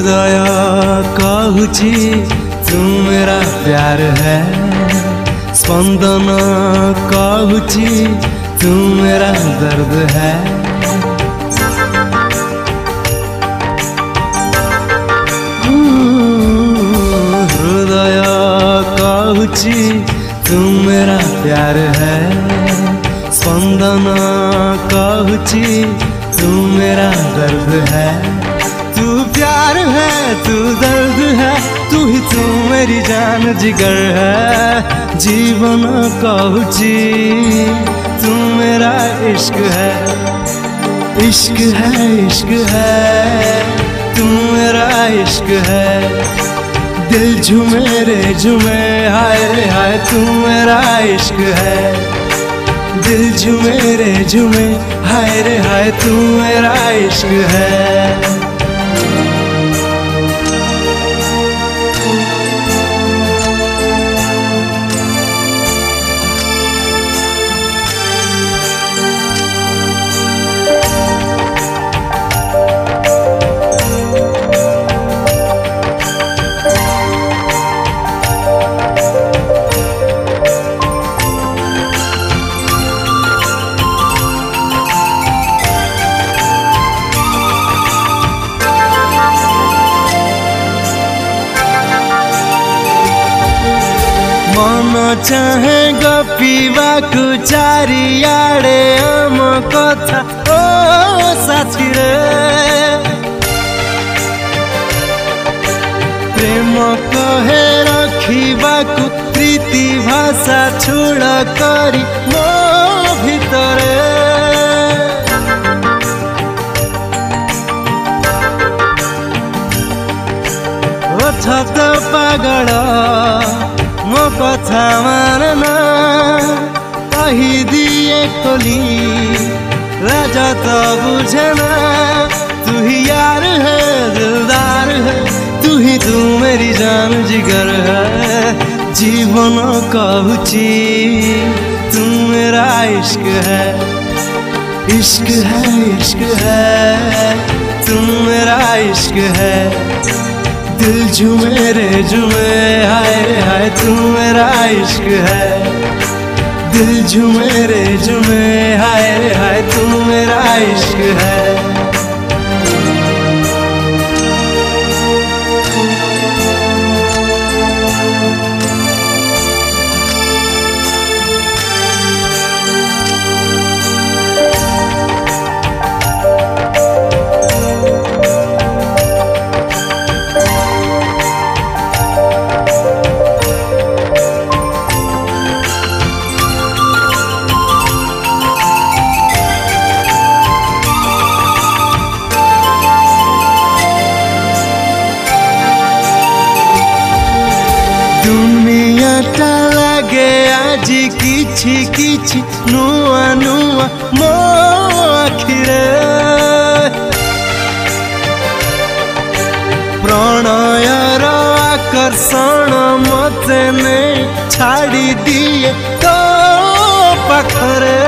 हृदय कहूची तू मेरा प्यार है, स्पंदन कहूची तू मेरा दर्द है। हृदय कहूची तू मेरा प्यार है, स्पंदन कहूची तू मेरा दर्द है। तू प्यार है तू दर्द है, तू ही तू मेरी जान जिगर है। जीवन कहूची तू मेरा इश्क है, इश्क है इश्क है तू मेरा इश्क है। दिल झूमे रे झूमे हाय रे हाय तू मेरा इश्क है। दिल झूमे रे झूमे हाय रे हाय तू मेरा इश्क है। मन चाहे गपिबाकु चारिआडे आम कथा ओ साथी रे। प्रेम कहे रखिबाकु प्रीति भाषा छोड़ करी मो भितरे। छत पागल मो कथा मानना, कही दिए खोली राजा तो बुझना। तू ही यार है दिलदार है, तू ही तू मेरी जान जिगर है। जीवन कहूची तू मेरा इश्क है, इश्क है इश्क है तू मेरा इश्क है। दिल झूमे रे झूमे हाय रे हाय तू मेरा इश्क है। दिल झूमे रे झूमे हाय रे हाय तू मेरा इश्क है। दुनियाटा लागे आजी किछि किछि नुआ नुआ मो आखिरे। प्रणयर आकर्षण मते ने छाड़ी दिए तो पाखरे।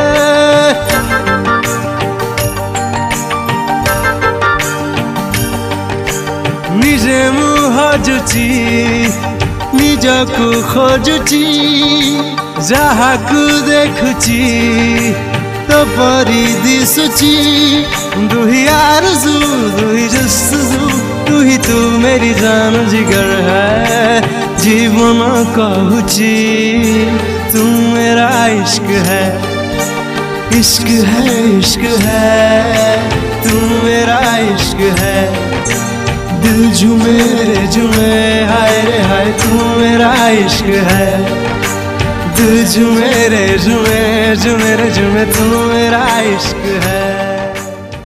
निजे मु हजुची निजकु खोजुची, जहाकु देखुची तो परी दिसुची। दुही आरज़ू दुही जस्तजू तू ही तू मेरी जान जिगर है। जीवन कहूची तू मेरा इश्क है, इश्क है इश्क है तू मेरा इश्क है। दिल झूमे रे झूमे हाय रे हाय तू मेरा इश्क है। दिल झूमे रे झूमे झूमे रे झूमे तू मेरा इश्क है।